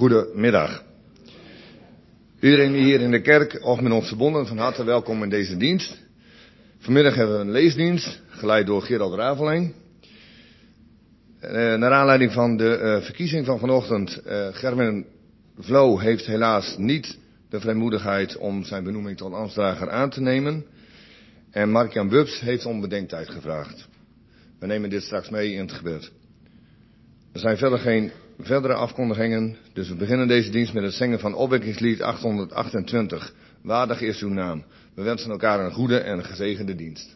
Goedemiddag. Iedereen die hier in de kerk of met ons verbonden, van harte welkom in deze dienst. Vanmiddag hebben we een leesdienst, geleid door Gerald Raveling. Naar aanleiding van de verkiezing van vanochtend, Gerben Vlo heeft helaas niet de vrijmoedigheid om zijn benoeming tot ambtsdrager aan te nemen. En Mark-Jan Wubs heeft om bedenktijd gevraagd. We nemen dit straks mee in het gebed. Er zijn verder geen verdere afkondigingen, dus we beginnen deze dienst met het zingen van opwekkingslied 828. Waardig is uw naam. We wensen elkaar een goede en gezegende dienst.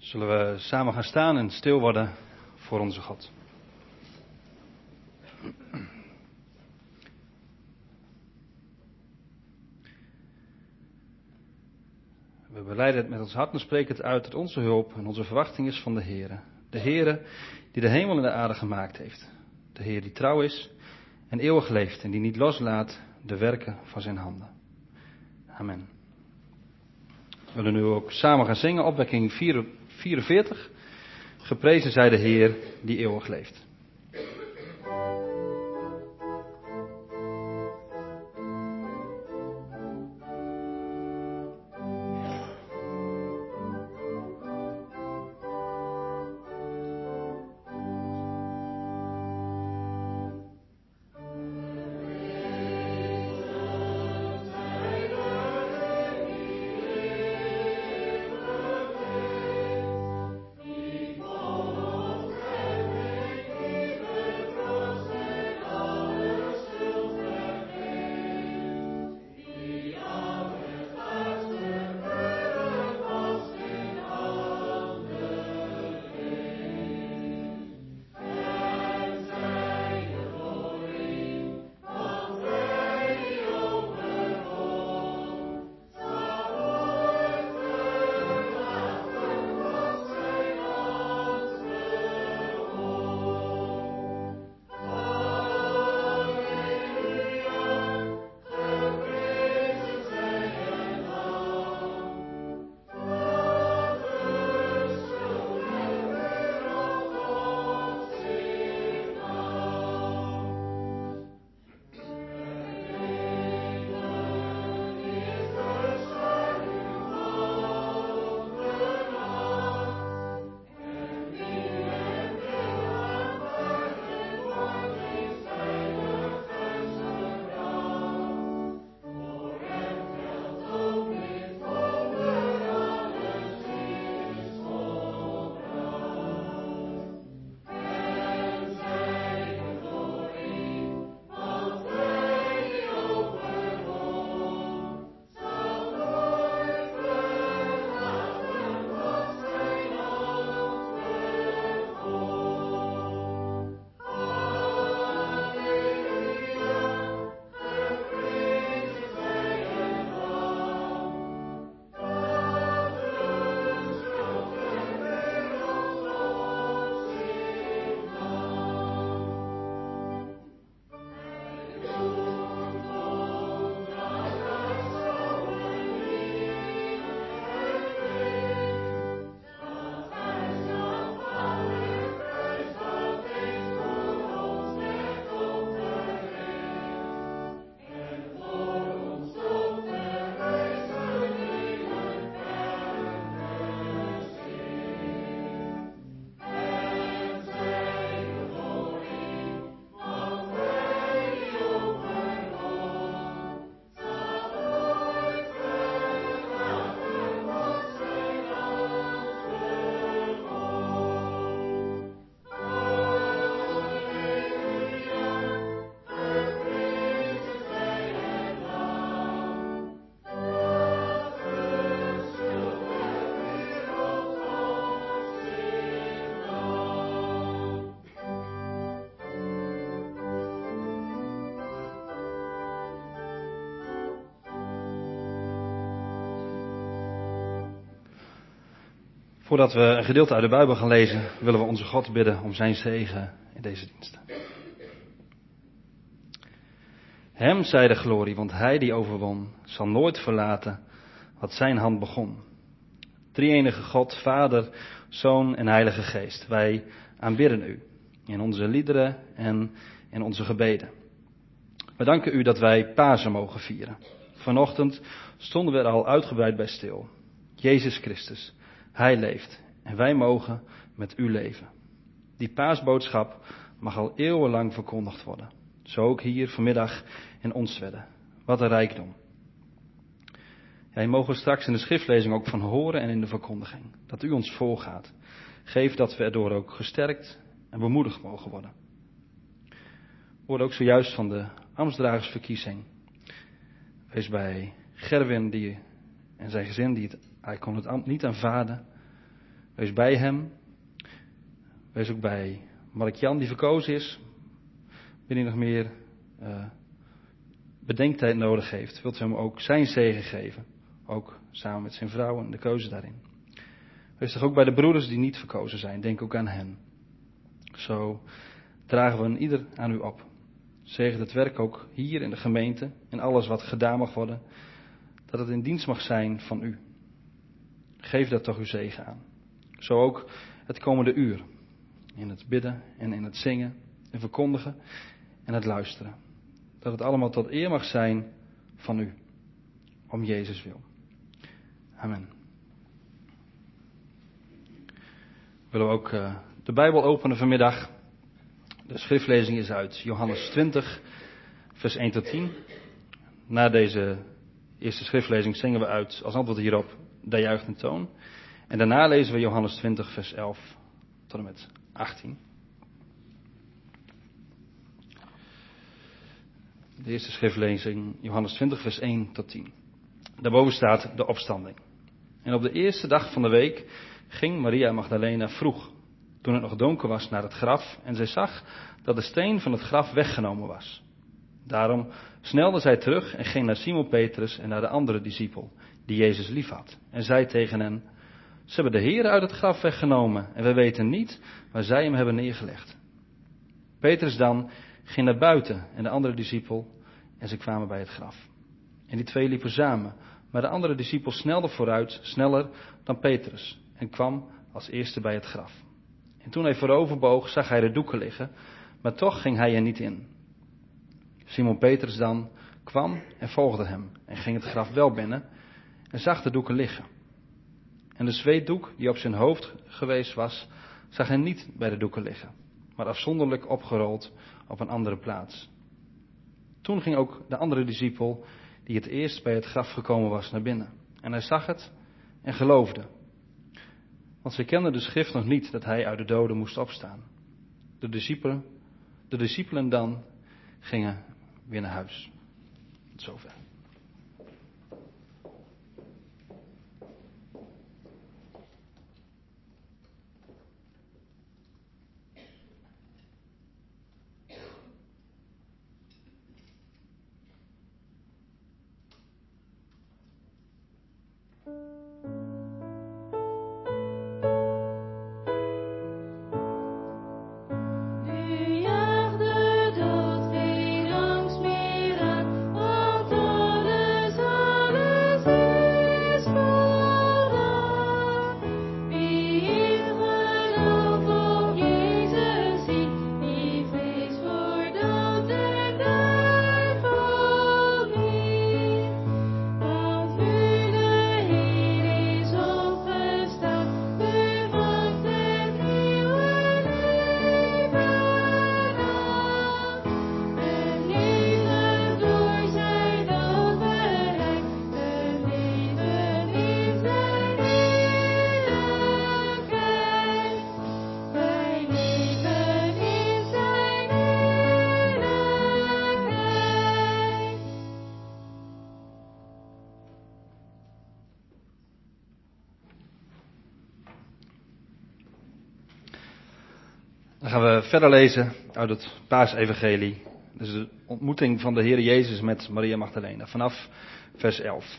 Zullen we samen gaan staan en stil worden voor onze God. We belijden het met ons hart en spreken het uit dat onze hulp en onze verwachting is van de Heere. De Heere die de hemel en de aarde gemaakt heeft. De Heer die trouw is en eeuwig leeft en die niet loslaat de werken van zijn handen. Amen. We willen nu ook samen gaan zingen, opwekking 44. Geprezen zij de Heer die eeuwig leeft. Voordat we een gedeelte uit de Bijbel gaan lezen, willen we onze God bidden om zijn zegen in deze dienst. Hem zij de glorie, want hij die overwon, zal nooit verlaten wat zijn hand begon. Drie-enige God, Vader, Zoon en Heilige Geest, wij aanbidden u in onze liederen en in onze gebeden. We danken u dat wij Pasen mogen vieren. Vanochtend stonden we er al uitgebreid bij stil. Jezus Christus, hij leeft en wij mogen met u leven. Die paasboodschap mag al eeuwenlang verkondigd worden. Zo ook hier vanmiddag in Onstwedde. Wat een rijkdom. Ja, hier mogen we straks in de schriftlezing ook van horen en in de verkondiging. Dat u ons voorgaat. Geef dat we erdoor ook gesterkt en bemoedigd mogen worden. We hoorden ook zojuist van de ambtsdragersverkiezing. Wees bij Gerwin en zijn gezin, hij kon het ambt niet aanvaarden. Wees bij hem. Wees ook bij Mark-Jan die verkozen is. Wanneer hij nog meer bedenktijd nodig heeft, wilt u hem ook zijn zegen geven. Ook samen met zijn vrouw en de keuze daarin. Wees toch ook bij de broeders die niet verkozen zijn. Denk ook aan hen. Zo dragen we een ieder aan u op. Zegen het werk ook hier in de gemeente en alles wat gedaan mag worden. Dat het in dienst mag zijn van u. Geef daar toch uw zegen aan. Zo ook het komende uur. In het bidden en in het zingen en verkondigen en het luisteren. Dat het allemaal tot eer mag zijn van u. Om Jezus wil. Amen. Willen we ook de Bijbel openen vanmiddag. De schriftlezing is uit Johannes 20, vers 1 tot 10. Na deze eerste schriftlezing zingen we uit als antwoord hierop de juichende toon. En daarna lezen we Johannes 20, vers 11 tot en met 18. De eerste schriftlezing, Johannes 20, vers 1 tot 10. Daarboven staat de opstanding. En op de eerste dag van de week ging Maria Magdalena vroeg, toen het nog donker was, naar het graf. En zij zag dat de steen van het graf weggenomen was. Daarom snelde zij terug en ging naar Simon Petrus en naar de andere discipel, die Jezus liefhad. En zei tegen hen, ze hebben de Heer uit het graf weggenomen en we weten niet waar zij hem hebben neergelegd. Petrus dan ging naar buiten en de andere discipel en ze kwamen bij het graf. En die twee liepen samen, maar de andere discipel snelde vooruit, sneller dan Petrus, en kwam als eerste bij het graf. En toen hij vooroverboog, zag hij de doeken liggen, maar toch ging hij er niet in. Simon Petrus dan kwam en volgde hem en ging het graf wel binnen en zag de doeken liggen. En de zweetdoek die op zijn hoofd geweest was, zag hij niet bij de doeken liggen, maar afzonderlijk opgerold op een andere plaats. Toen ging ook de andere discipel, die het eerst bij het graf gekomen was, naar binnen. En hij zag het en geloofde. Want ze kenden de schrift nog niet dat hij uit de doden moest opstaan. De discipelen dan gingen weer naar huis. Tot zover. Dan gaan we verder lezen uit het Paasevangelie. Dus de ontmoeting van de Heer Jezus met Maria Magdalena. Vanaf vers 11.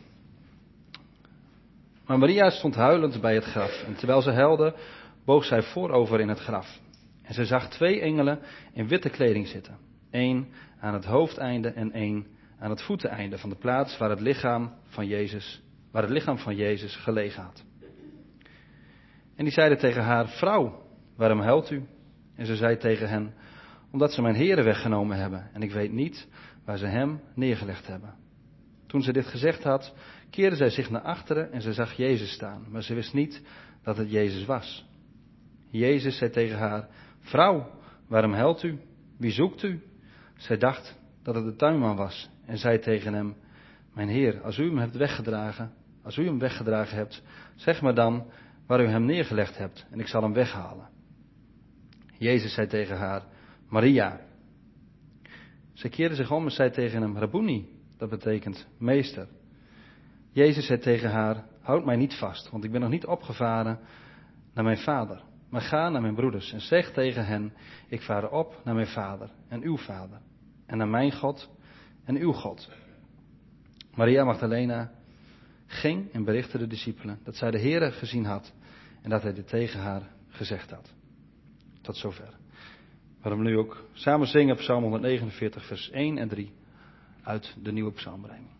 Maar Maria stond huilend bij het graf. En terwijl ze huilde, boog zij voorover in het graf. En zij zag twee engelen in witte kleding zitten. Eén aan het hoofdeinde en één aan het voeteneinde van de plaats waar het lichaam van Jezus gelegen had. En die zeiden tegen haar, vrouw, waarom huilt u? En ze zei tegen hen, omdat ze mijn Heere weggenomen hebben en ik weet niet waar ze hem neergelegd hebben. Toen ze dit gezegd had, keerde zij zich naar achteren en ze zag Jezus staan, maar ze wist niet dat het Jezus was. Jezus zei tegen haar, vrouw, waarom huilt u? Wie zoekt u? Zij dacht dat het de tuinman was en zei tegen hem, mijn Heer, als u hem weggedragen hebt, zeg me dan waar u hem neergelegd hebt en ik zal hem weghalen. Jezus zei tegen haar, Maria. Zij keerde zich om en zei tegen hem, Rabboni, dat betekent meester. Jezus zei tegen haar, houd mij niet vast, want ik ben nog niet opgevaren naar mijn vader, maar ga naar mijn broeders en zeg tegen hen, ik vaar op naar mijn vader en uw vader, en naar mijn God en uw God. Maria Magdalena ging en berichtte de discipelen dat zij de Heere gezien had en dat hij dit tegen haar gezegd had. Tot zover. Waarom nu ook samen zingen Psalm 149 vers 1 en 3 uit de nieuwe psalmrijming.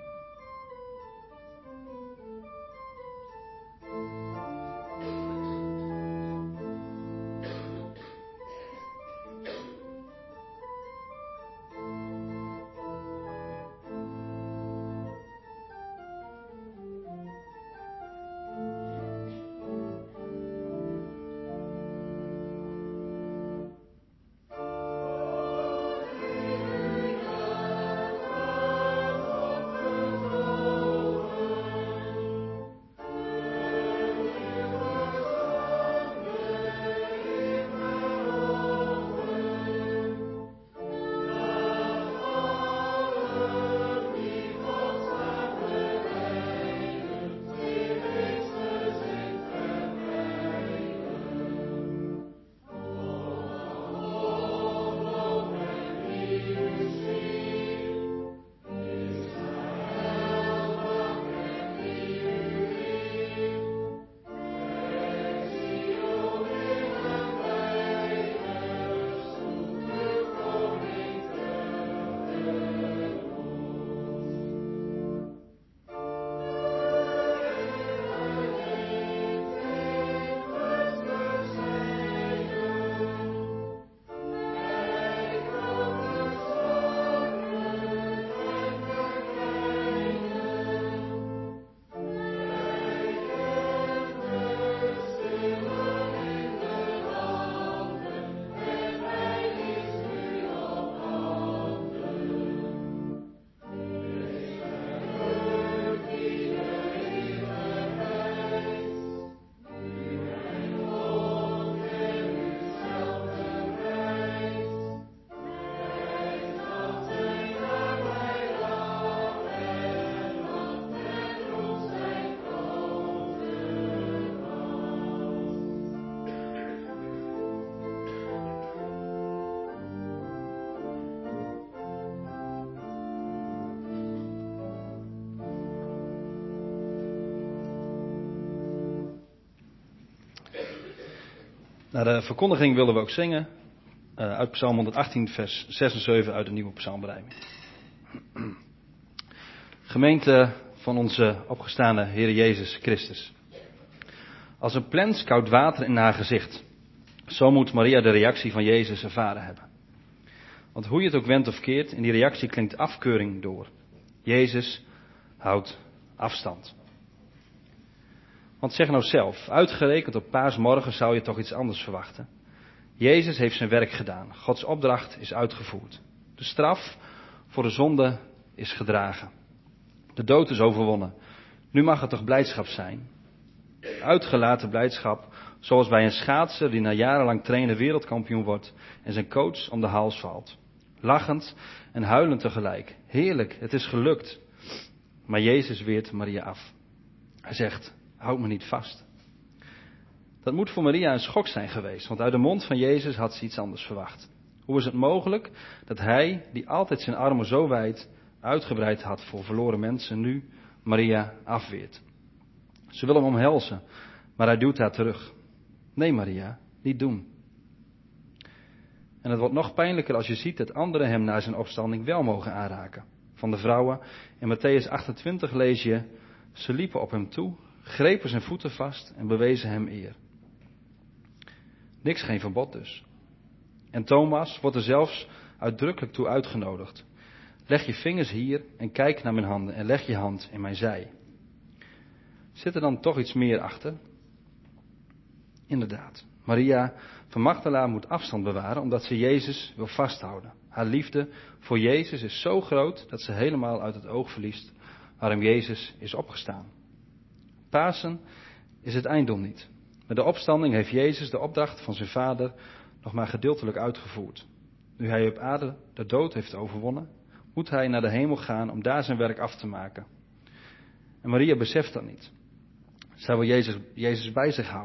Naar de verkondiging willen we ook zingen uit Psalm 118 vers 6 en 7 uit de nieuwe psalmrijming. Gemeente van onze opgestane Heer Jezus Christus. Als een plens koud water in haar gezicht. Zo moet Maria de reactie van Jezus ervaren hebben. Want hoe je het ook wendt of keert, in die reactie klinkt afkeuring door. Jezus houdt afstand. Want zeg nou zelf, uitgerekend op paasmorgen zou je toch iets anders verwachten. Jezus heeft zijn werk gedaan. Gods opdracht is uitgevoerd. De straf voor de zonde is gedragen. De dood is overwonnen. Nu mag het toch blijdschap zijn? Uitgelaten blijdschap, zoals bij een schaatser die na jarenlang trainen wereldkampioen wordt en zijn coach om de hals valt. Lachend en huilend tegelijk. Heerlijk, het is gelukt. Maar Jezus weert Maria af. Hij zegt, houd me niet vast. Dat moet voor Maria een schok zijn geweest, want uit de mond van Jezus had ze iets anders verwacht. Hoe is het mogelijk dat hij, die altijd zijn armen zo wijd uitgebreid had voor verloren mensen, nu Maria afweert? Ze wil hem omhelzen, maar hij duwt haar terug. Nee Maria, niet doen. En het wordt nog pijnlijker als je ziet dat anderen hem na zijn opstanding wel mogen aanraken. Van de vrouwen in Mattheüs 28 lees je, ze liepen op hem toe, grepen zijn voeten vast en bewezen hem eer. Niks, geen verbod dus. En Thomas wordt er zelfs uitdrukkelijk toe uitgenodigd. Leg je vingers hier en kijk naar mijn handen en leg je hand in mijn zij. Zit er dan toch iets meer achter? Inderdaad, Maria van Magdala moet afstand bewaren omdat ze Jezus wil vasthouden. Haar liefde voor Jezus is zo groot dat ze helemaal uit het oog verliest waarom Jezus is opgestaan. Pasen is het einddoel niet. Met de opstanding heeft Jezus de opdracht van zijn vader nog maar gedeeltelijk uitgevoerd. Nu hij op aarde de dood heeft overwonnen, moet hij naar de hemel gaan om daar zijn werk af te maken. En Maria beseft dat niet. Zij wil Jezus bij zich houden.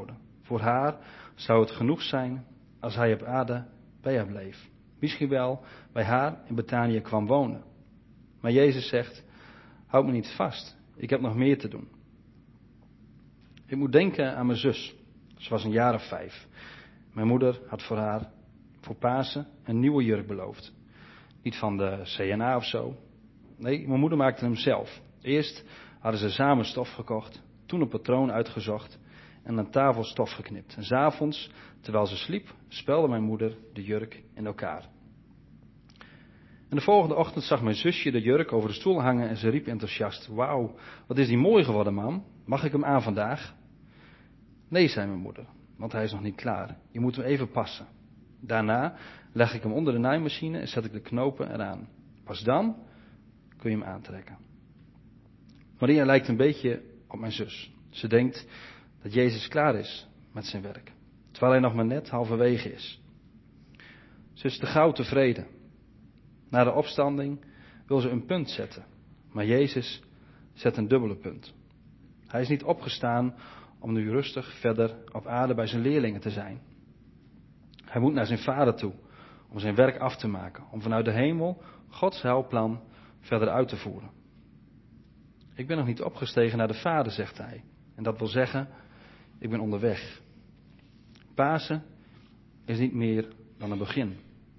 Voor haar zou het genoeg zijn als hij op aarde bij haar bleef. Misschien wel bij haar in Betanië kwam wonen. Maar Jezus zegt, houd me niet vast. Ik heb nog meer te doen. Ik moet denken aan mijn zus. Ze was een jaar of 5. Mijn moeder had voor haar, voor Pasen, een nieuwe jurk beloofd. Niet van de CNA of zo. Nee, mijn moeder maakte hem zelf. Eerst hadden ze samen stof gekocht, toen een patroon uitgezocht en aan tafel stof geknipt. En 's avonds, terwijl ze sliep, spelde mijn moeder de jurk in elkaar. En de volgende ochtend zag mijn zusje de jurk over de stoel hangen en ze riep enthousiast, wauw, wat is die mooi geworden, mam. Mag ik hem aan vandaag? Nee, zei mijn moeder, want hij is nog niet klaar. Je moet hem even passen. Daarna leg ik hem onder de naaimachine en zet ik de knopen eraan. Pas dan kun je hem aantrekken. Maria lijkt een beetje op mijn zus. Ze denkt dat Jezus klaar is met zijn werk, terwijl hij nog maar net halverwege is. Ze is te gauw tevreden. Na de opstanding wil ze een punt zetten, maar Jezus zet een dubbele punt. Hij is niet opgestaan om nu rustig verder op aarde bij zijn leerlingen te zijn. Hij moet naar zijn Vader toe om zijn werk af te maken, om vanuit de hemel Gods heilplan verder uit te voeren. Ik ben nog niet opgestegen naar de Vader, zegt hij. En dat wil zeggen, ik ben onderweg. Pasen is niet meer dan een begin.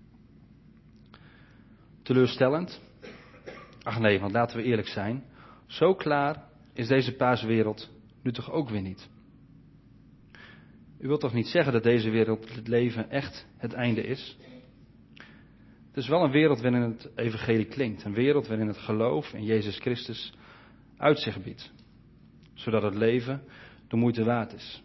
Teleurstellend? Ach nee, want laten we eerlijk zijn. Zo klaar is deze paaswereld nu toch ook weer niet. U wilt toch niet zeggen dat deze wereld, het leven, echt het einde is? Het is wel een wereld waarin het evangelie klinkt. Een wereld waarin het geloof in Jezus Christus uitzicht biedt. Zodat het leven de moeite waard is.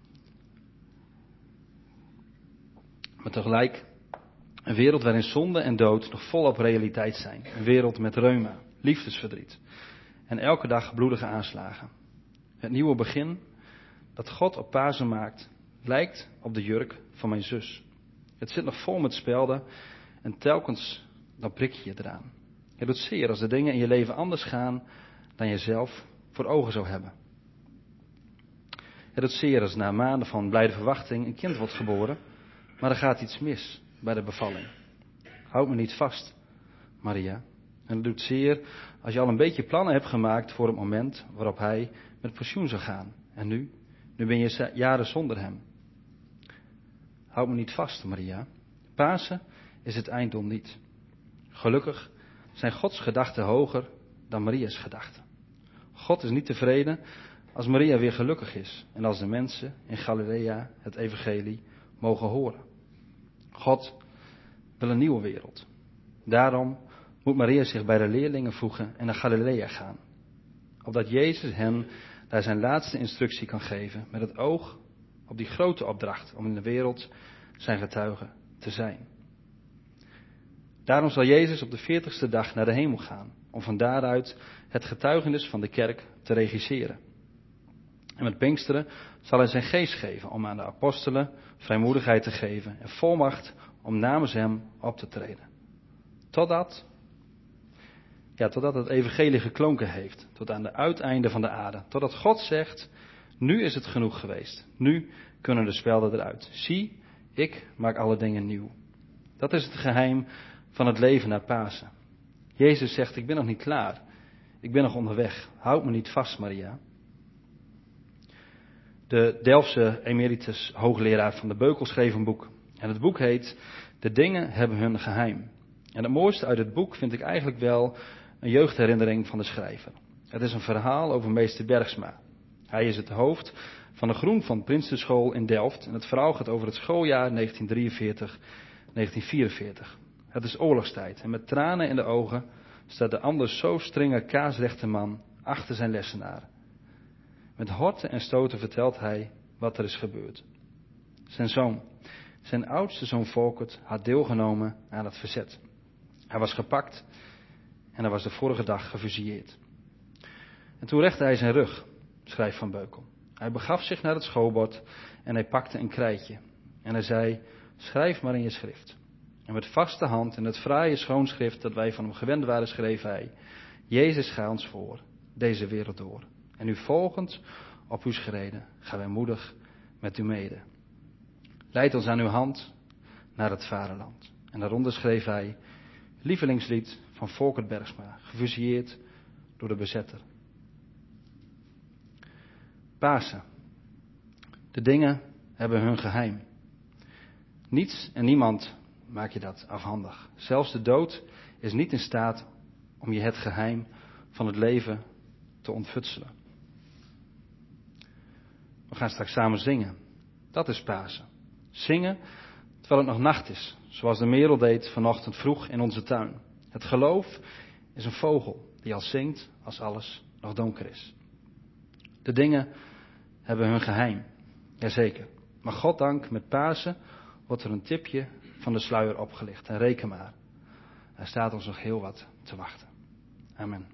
Maar tegelijk een wereld waarin zonde en dood nog volop realiteit zijn. Een wereld met reuma, liefdesverdriet en elke dag bloedige aanslagen. Het nieuwe begin dat God op Pasen maakt, lijkt op de jurk van mijn zus. Het zit nog vol met spelden en telkens dan prik je je eraan. Het doet zeer als de dingen in je leven anders gaan dan je zelf voor ogen zou hebben. Het doet zeer als na maanden van blijde verwachting een kind wordt geboren, maar er gaat iets mis bij de bevalling. Houd me niet vast, Maria. En het doet zeer als je al een beetje plannen hebt gemaakt voor het moment waarop hij met pensioen zou gaan. En nu ben je jaren zonder hem. Houd me niet vast, Maria. Pasen is het einddoel niet. Gelukkig zijn Gods gedachten hoger dan Maria's gedachten. God is niet tevreden als Maria weer gelukkig is en als de mensen in Galilea het evangelie mogen horen. God wil een nieuwe wereld. Daarom moet Maria zich bij de leerlingen voegen en naar Galilea gaan. Opdat Jezus hen daar zijn laatste instructie kan geven met het oog op die grote opdracht om in de wereld zijn getuige te zijn. Daarom zal Jezus op de 40ste dag naar de hemel gaan, om van daaruit het getuigenis van de kerk te regisseren. En met Pinksteren zal hij zijn geest geven om aan de apostelen vrijmoedigheid te geven en volmacht om namens hem op te treden. Totdat het evangelie geklonken heeft, tot aan de uiteinden van de aarde. Totdat God zegt, nu is het genoeg geweest. Nu kunnen de spelden eruit. Zie, ik maak alle dingen nieuw. Dat is het geheim van het leven na Pasen. Jezus zegt, ik ben nog niet klaar. Ik ben nog onderweg. Houd me niet vast, Maria. De Delftse emeritus hoogleraar van de Beukel schreef een boek. En het boek heet De dingen hebben hun geheim. En het mooiste uit het boek vind ik eigenlijk wel een jeugdherinnering van de schrijver. Het is een verhaal over meester Bergsma. Hij is het hoofd van de Groen van Prinstenschool in Delft. En het verhaal gaat over het schooljaar 1943-1944. Het is oorlogstijd. En met tranen in de ogen staat de anders zo strenge kaarsrechte man achter zijn lessenaar. Met horten en stoten vertelt hij wat er is gebeurd. Zijn zoon, zijn oudste zoon Volkert, had deelgenomen aan het verzet. Hij was gepakt en hij was de vorige dag gefusilleerd. En toen rechtte hij zijn rug, schrijft Van Beukel. Hij begaf zich naar het schoolbord en hij pakte een krijtje. En hij zei, schrijf maar in je schrift. En met vaste hand in het fraaie schoonschrift dat wij van hem gewend waren, schreef hij, Jezus ga ons voor, deze wereld door. En nu volgend op uw schreden gaan wij moedig met u mede. Leid ons aan uw hand naar het vaderland. En daaronder schreef hij lievelingslied van Volkert Bergsma, gefusilleerd door de bezetter. Pasen. De dingen hebben hun geheim. Niets en niemand maak je dat afhandig. Zelfs de dood is niet in staat om je het geheim van het leven te ontfutselen. We gaan straks samen zingen. Dat is Pasen. Zingen terwijl het nog nacht is, zoals de merel deed vanochtend vroeg in onze tuin. Het geloof is een vogel die al zingt als alles nog donker is. De dingen hebben hun geheim, jazeker. Maar goddank met Pasen wordt er een tipje van de sluier opgelicht. En reken maar, er staat ons nog heel wat te wachten. Amen.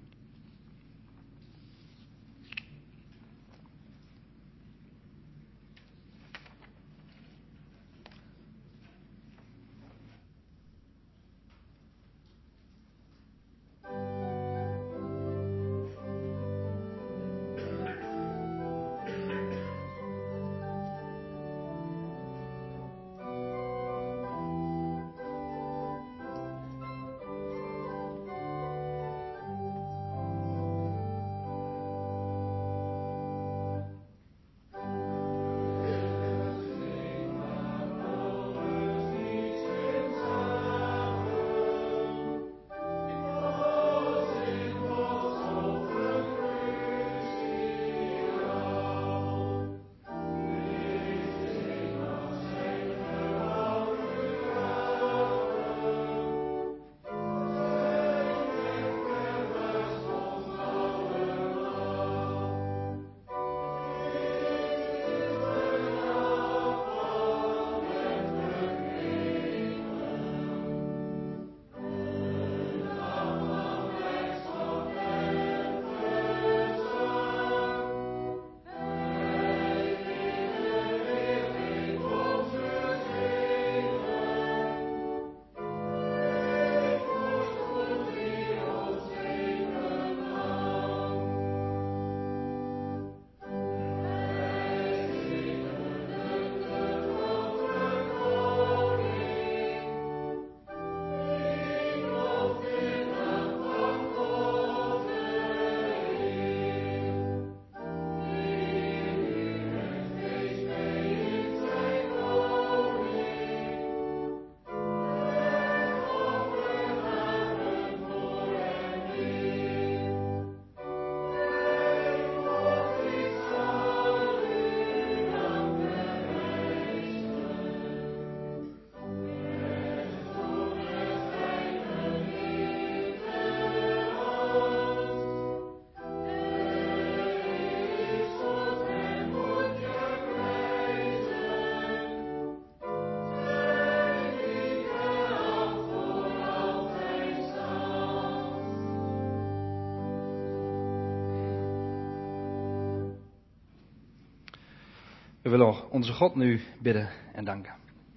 We willen onze God nu bidden en danken.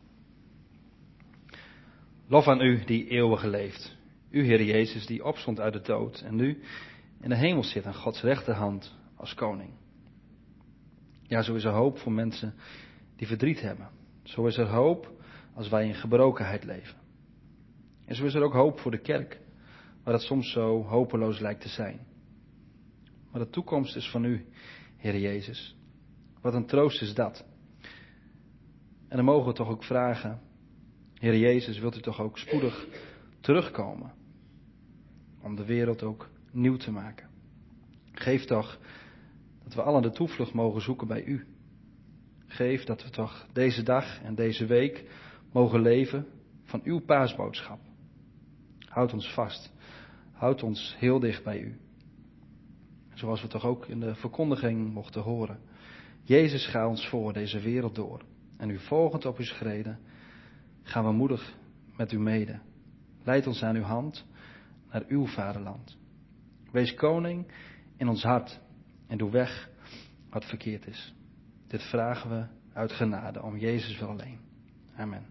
Lof aan u die eeuwig leeft. U, Heer Jezus, die opstond uit de dood en nu in de hemel zit aan Gods rechterhand als koning. Ja, zo is er hoop voor mensen die verdriet hebben. Zo is er hoop als wij in gebrokenheid leven. En zo is er ook hoop voor de kerk, waar het soms zo hopeloos lijkt te zijn. Maar de toekomst is van u, Heer Jezus. Wat een troost is dat. En dan mogen we toch ook vragen, Heer Jezus, wilt u toch ook spoedig terugkomen? Om de wereld ook nieuw te maken. Geef toch dat we allen de toevlucht mogen zoeken bij u. Geef dat we toch deze dag en deze week mogen leven van uw paasboodschap. Houd ons vast. Houd ons heel dicht bij u. Zoals we toch ook in de verkondiging mochten horen. Jezus, ga ons voor deze wereld door. En u volgend op uw schreden gaan we moedig met u mede. Leid ons aan uw hand naar uw vaderland. Wees koning in ons hart en doe weg wat verkeerd is. Dit vragen we uit genade om Jezus wil alleen. Amen.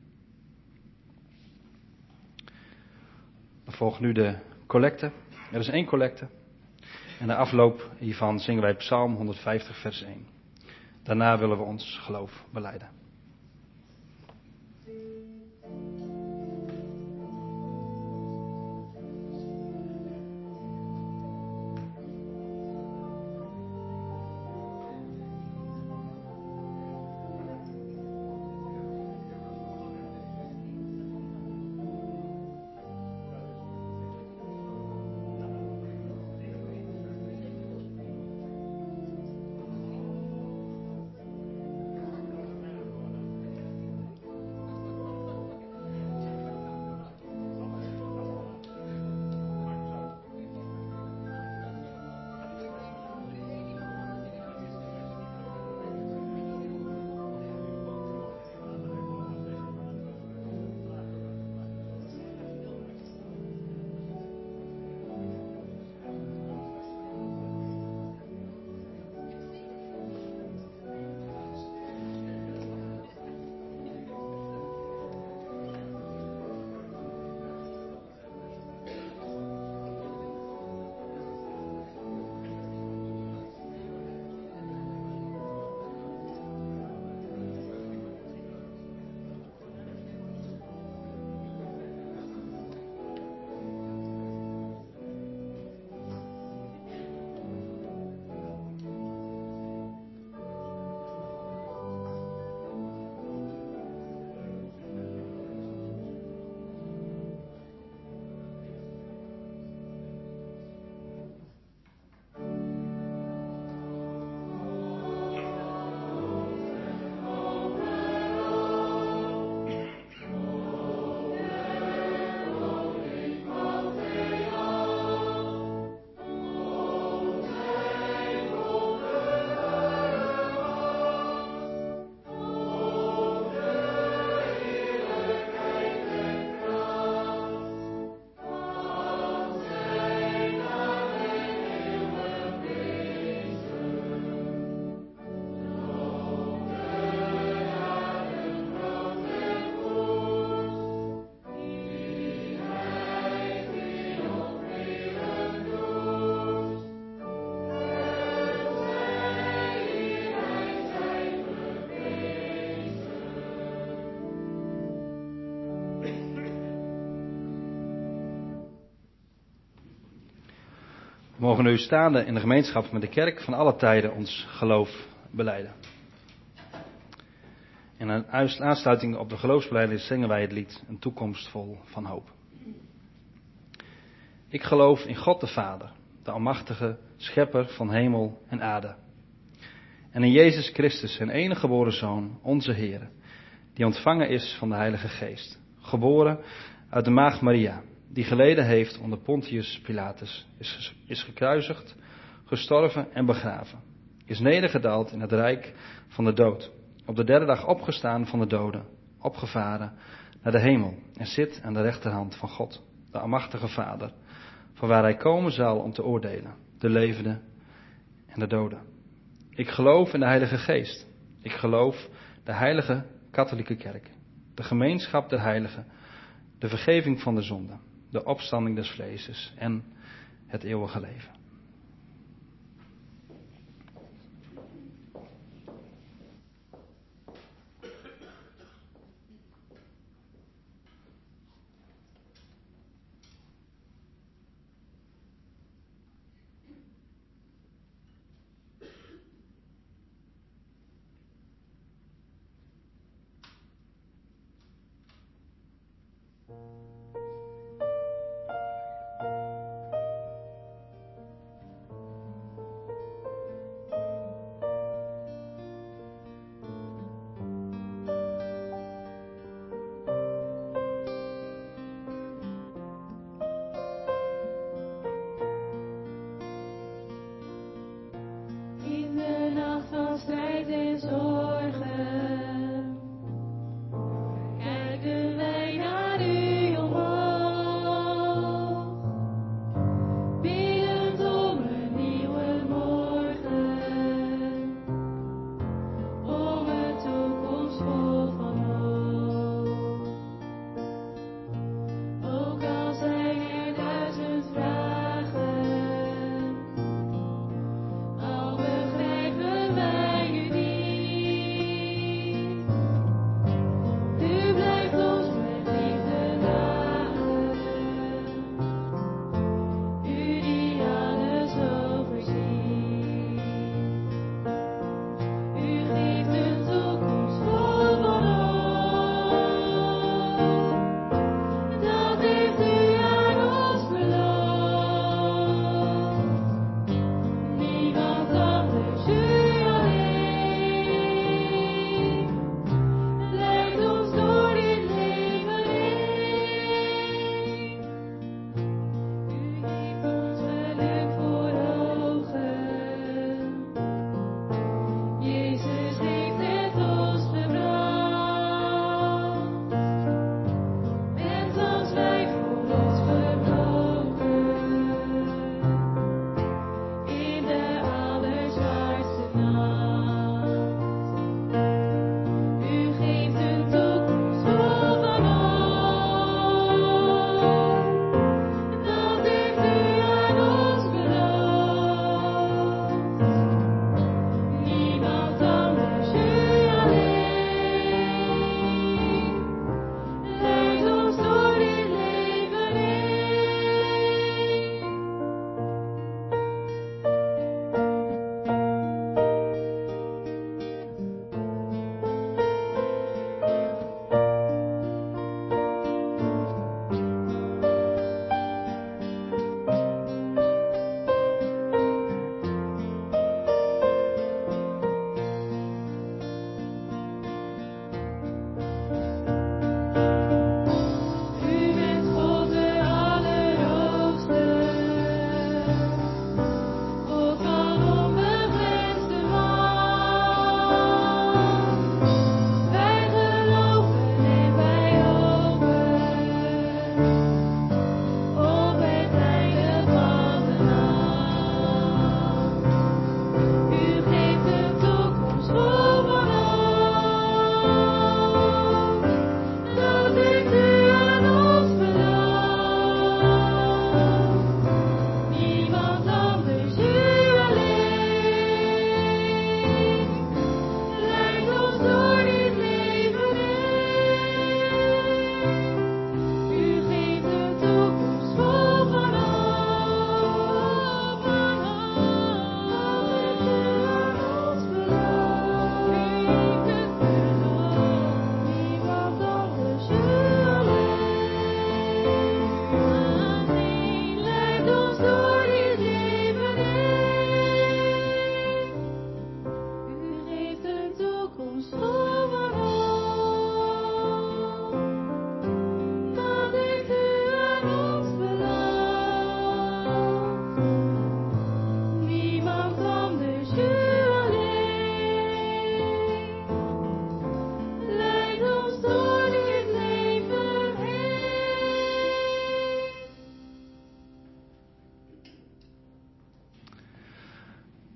Dan volgt nu de collecte. Er is 1 collecte. En na afloop hiervan zingen wij Psalm 150 vers 1. Daarna willen we ons geloof belijden. We mogen nu staande in de gemeenschap met de kerk van alle tijden ons geloof belijden. In een aansluiting op de geloofsbelijdenis zingen wij het lied Een toekomst vol van hoop. Ik geloof in God de Vader, de almachtige schepper van hemel en aarde. En in Jezus Christus, zijn enige geboren Zoon, onze Heer, die ontvangen is van de Heilige Geest. Geboren uit de maagd Maria, die geleden heeft onder Pontius Pilatus, is gekruisigd, gestorven en begraven. Is nedergedaald in het rijk van de dood. Op de derde dag opgestaan van de doden, opgevaren naar de hemel en zit aan de rechterhand van God, de almachtige Vader, vanwaar hij komen zal om te oordelen, de levenden en de doden. Ik geloof in de Heilige Geest. Ik geloof de heilige katholieke kerk, de gemeenschap der heiligen, de vergeving van de zonden, de opstanding des vleeses en het eeuwige leven.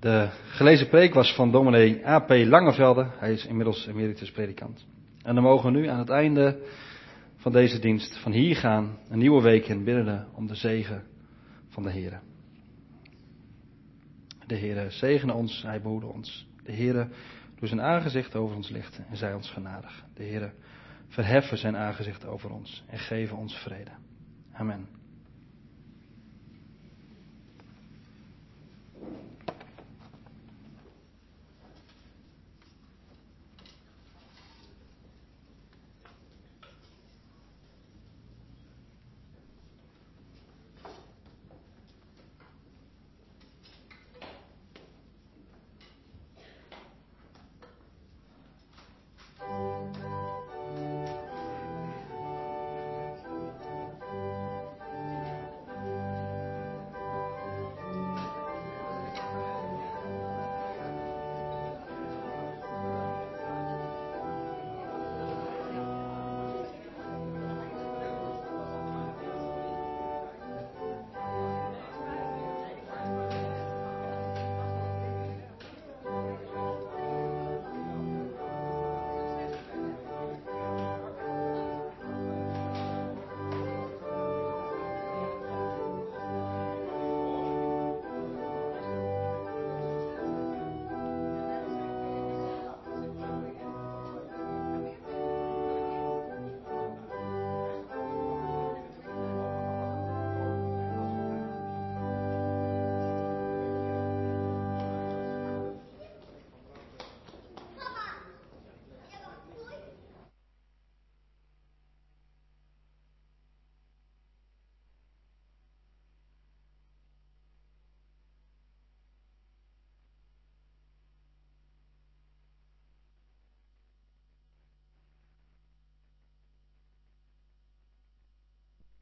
De gelezen preek was van dominee A.P. Langevelde. Hij is inmiddels emeritus predikant. En dan mogen we nu aan het einde van deze dienst van hier gaan, een nieuwe week in, biddende om de zegen van de Heere. De Heere zegene ons, hij behoede ons. De Heere doet zijn aangezicht over ons lichten en zij ons genadig. De Heere verheffen zijn aangezicht over ons en geven ons vrede. Amen.